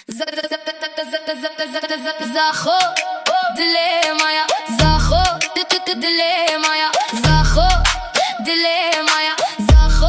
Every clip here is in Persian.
زخو دلی مایا زخو دلی مایا زخو دلی مایا زخو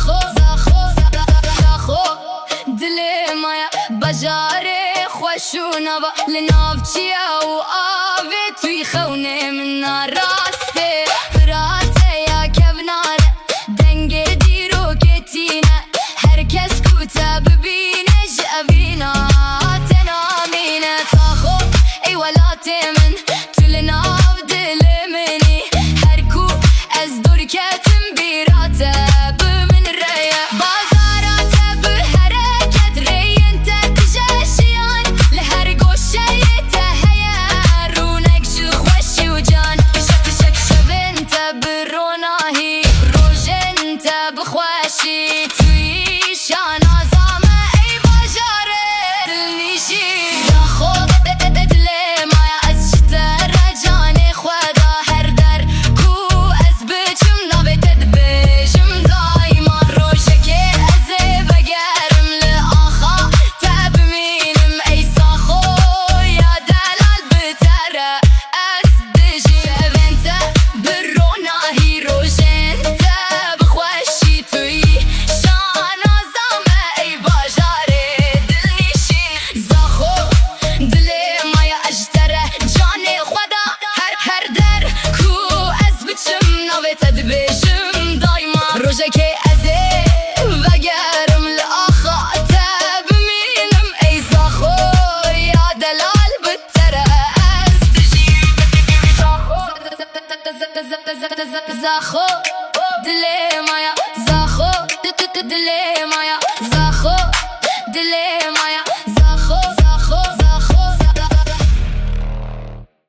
دلی مایا بجاره خوشونه و لنافچیه و آوی توی خونه من راسته راته یا کبناره دنگ دیرو کتینه هر کس کوته ببینه جابینا تنامینه تاخو ای ولاته من تلناو دل منی هر کو از دور کتم بیراته بمن ریا بازاراته به حرکت رین تتجاشیان لهر گوشه تهیه رونک خوشی و جان شک شبنت بروناهی روژنت بخوشی توی شان آزامه ای باجاره دلنیشی زخو دلی مایا از شتر جان خدا هر در کو از بچم نابتت بجم دایما روشه که از بگرم لآخا تبمینم ای ساخو یا دلال بتره از دجی شبنت بروناهی روژنت بخوشی توی شان آزامه ای باجاره دلنیشی زخو دلی مایا اجتره جان خدا هر در کو از بچم نابتت بجم دایما روژه که از بگرم لآخا تبمینم ای زخو یا دلال بتره از دجی زخو